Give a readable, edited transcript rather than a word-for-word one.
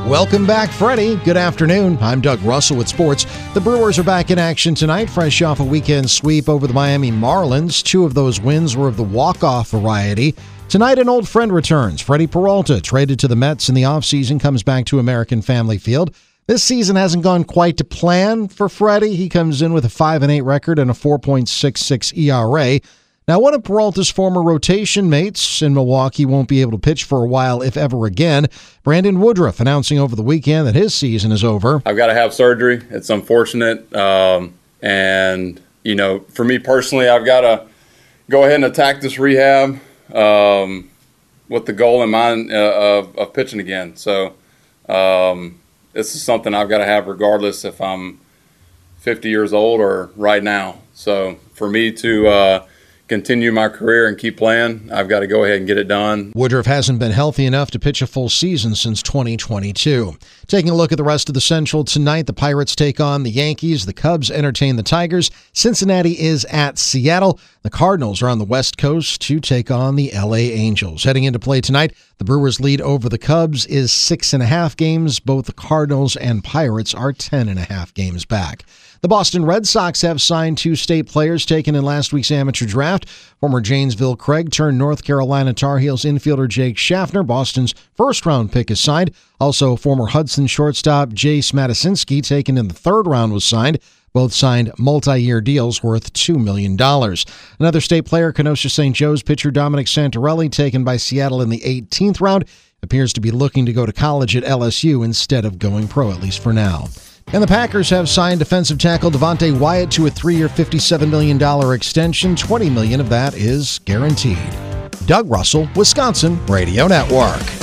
Welcome back, Freddie. Good afternoon. I'm Doug Russell with sports. The Brewers are back in action tonight, fresh off a weekend sweep over the Miami Marlins. 2 of those wins were of the walk-off variety. Tonight, an old friend returns. Freddie Peralta, traded to the Mets in the offseason, comes back to American Family Field. This season hasn't gone quite to plan for Freddie. He comes in with a 5-8 record and a 4.66 ERA. Now, one of Peralta's former rotation mates in Milwaukee won't be able to pitch for a while, if ever again. Brandon Woodruff announcing over the weekend that his season is over. I've got to have surgery. It's unfortunate. And, you know, for me personally, I've got to go ahead and attack this rehab with the goal in mind of pitching again. So this is something I've got to have regardless if I'm 50 years old or right now. So for me to continue my career and keep playing, I've got to go ahead and get it done. Woodruff hasn't been healthy enough to pitch a full season since 2022. Taking a look at the rest of the Central tonight, the Pirates take on the Yankees. The Cubs entertain the Tigers. Cincinnati is at Seattle. The Cardinals are on the West Coast to take on the LA Angels. Heading into play tonight, the Brewers' lead over the Cubs is 6.5 games. Both the Cardinals and Pirates are 10.5 games back. The Boston Red Sox have signed 2 state players taken in last week's amateur draft. Former Janesville Craig turned North Carolina Tar Heels infielder Jake Schaffner, Boston's first-round pick, is signed. Also, former Hudson shortstop Jace Matasinski, taken in the 3rd round, was signed. Both signed multi-year deals worth $2 million. Another state player, Kenosha St. Joe's pitcher Dominic Santarelli, taken by Seattle in the 18th round, appears to be looking to go to college at LSU instead of going pro, at least for now. And the Packers have signed defensive tackle Devontae Wyatt to a 3-year, $57 million extension. $20 million of that is guaranteed. Doug Russell, Wisconsin Radio Network.